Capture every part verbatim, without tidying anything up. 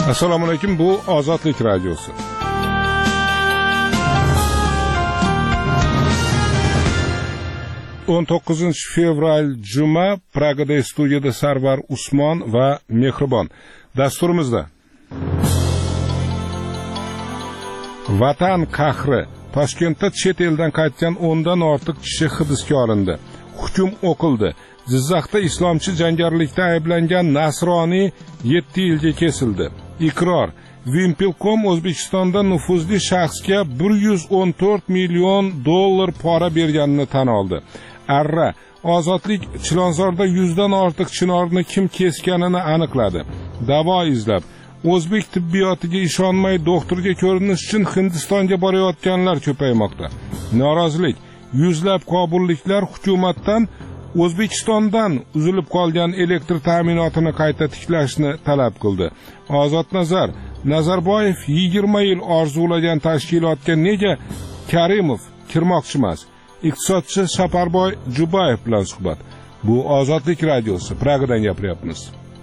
Assalomu alaykum, bu Ozodlik radiosi. o'n to'qqizinchi fevral juma, Pragada studiyada Sarvar Usmon va Mehribon. Dasturimizda Vatan qahri. Toshkentda chet eldan qaytgan o'ndan ortiq kishi hibsga olindi. Hukm o'qildi. Jizzaxda islomchi jangarilikda ayblangan nasroniy yetti yilga kesildi. Iqror. Wimpelcom O'zbekistonda nufuzli shaxsga bir yuz o'n to'rt million dollar pora berganini tan oldi. Arra. Ozodlik Chilonzorda yuzdan ortiq chinorni kim kesganini aniqladi. Davo izlab. O'zbek tibbiyotiga ishonmay doktorga ko'rinish uchun Hindistonga borayotganlar ko'paymoqda. Norozilik. Yuzlab kobulliklar hukumatdan O'zbekistondan uzilib qolgan elektr ta'minotini qayta tiklashni talab qildi. Ozod Nazar. Nazarboyev yigirma yil orzulagan tashkilotga nega Karimov kirmoqchi emas? Iqtisodchi Saparboy Jubayev bilan suhbat. Bu Ozodlik radiosi. Pragadan gapiryapmiz.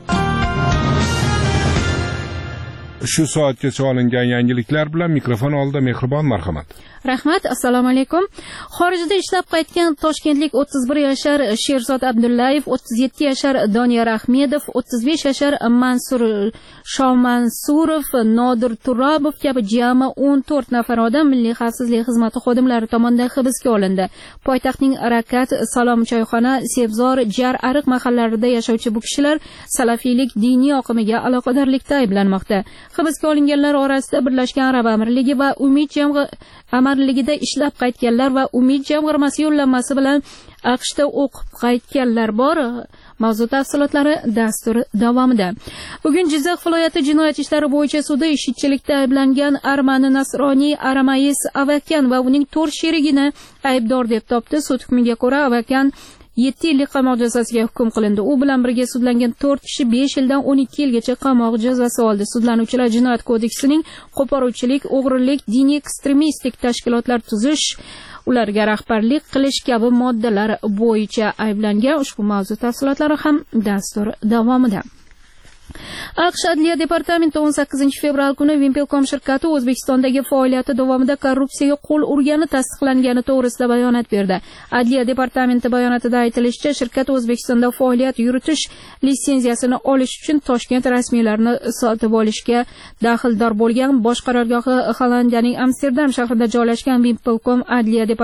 Shu soatgacha olingan yangiliklar bilan mikrofon oldida Mehribon, marhamat. Rahmat, assalomu alaykum. Xorijda ishlab qaytgan toshkentlik o'ttiz bir yashar Sherzod Abdullayev, o'ttiz yetti yashar Doniyor Ahmedov, o'ttiz besh yashar Mansur Showmansurov, Nodir Turabov kabi jami o'n to'rt nafar odam Milliy xavfsizlik xizmati xodimlari tomonidan hibsga olindi. Poytaxtning Rakat, Salom choyxona, Sebzor, Jar Ariq mahallarida yashovchi bu kishilar salafiylik diniy oqimiga aloqadorlikda ayblanmoqda. Hibsga olinganlar orasida Birlashgan Arab Amirligi va Umid jamg'armasi amirligida ishlab qaytganlar va Umid jamg'armasi yo'llanmasi bilan AQShda o'qib qaytganlar bor. Mavzu tafsilotlari dastur davomida. Bugun Jizzax viloyati jinoyat ishlari bo'yicha sudi ishchilikda ayblangan Armani nasroniy Aramayis Avakyan va uning to'rt sherigini aybdor deb topdi. Sud hukmiga ko'ra Avakyan yetti yillik qamoq jazosiga hukm qilindi. U bilan birga sudlangan to'rt kishi besh yildan o'n ikki yilgacha qamoq jazosi oldi. Sudlanuvchilar Jinoyat kodeksining qo'poruvchilik, o'g'rilik, diniy ekstremistik tashkilotlar tuzish, ularga rahbarlik qilish kabi moddalar bo'yicha ayblangan. Ushbu mavzu tafsilotlari ham dastur davomida. AQSh Adliya departamenti o'n sakkizinchi fevral kuni Wimpelcom shirkati O'zbekistondagi faoliyati davomida korrupsiyaga qo'l urgani tasdiqlangani to'g'risida bayonot berdi. Adliya departamenti bayonotida aytilishicha, shirkat O'zbekistonda faoliyat yuritish litsenziyasini olish uchun Toshkent rasmiylarini sotib olishga daxldor bo'lgan. Bosh qarorgohi Hollandiyaning Amsterdam shahrida joylashgan Wimpelcom Adliya